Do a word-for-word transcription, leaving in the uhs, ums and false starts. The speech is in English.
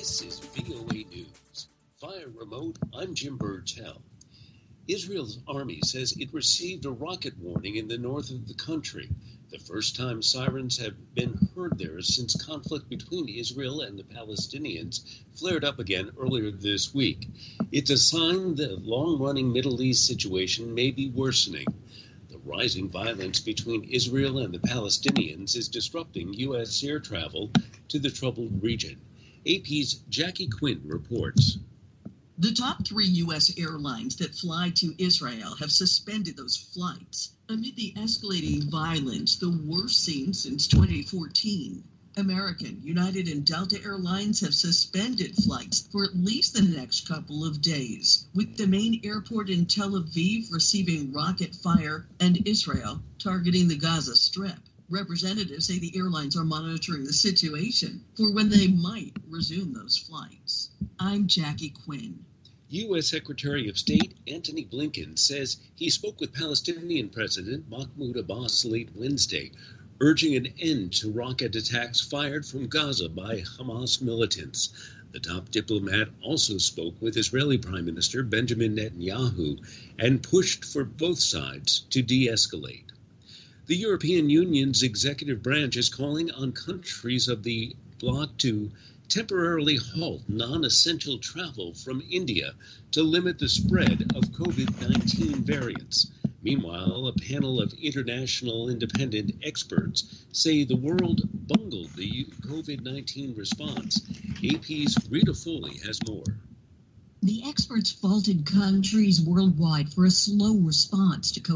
This is V O A News. Via remote, I'm Jim Burtell. Israel's army says it received a rocket warning in the north of the country, the first time sirens have been heard there since conflict between Israel and the Palestinians flared up again earlier this week. It's a sign the long-running Middle East situation may be worsening. The rising violence between Israel and the Palestinians is disrupting U S air travel to the troubled region. A P's Jackie Quinn reports. The top three U S airlines that fly to Israel have suspended those flights amid the escalating violence, the worst seen since twenty fourteen. American, United, and Delta Airlines have suspended flights for at least the next couple of days, with the main airport in Tel Aviv receiving rocket fire and Israel targeting the Gaza Strip. Representatives say the airlines are monitoring the situation for when they might resume those flights. I'm Jackie Quinn. U S Secretary of State Antony Blinken says he spoke with Palestinian President Mahmoud Abbas late Wednesday, urging an end to rocket attacks fired from Gaza by Hamas militants. The top diplomat also spoke with Israeli Prime Minister Benjamin Netanyahu and pushed for both sides to de-escalate. The European Union's executive branch is calling on countries of the bloc to temporarily halt non-essential travel from India to limit the spread of COVID nineteen variants. Meanwhile, a panel of international independent experts say the world bungled the COVID nineteen response. A P's Rita Foley has more. The experts faulted countries worldwide for a slow response to COVID.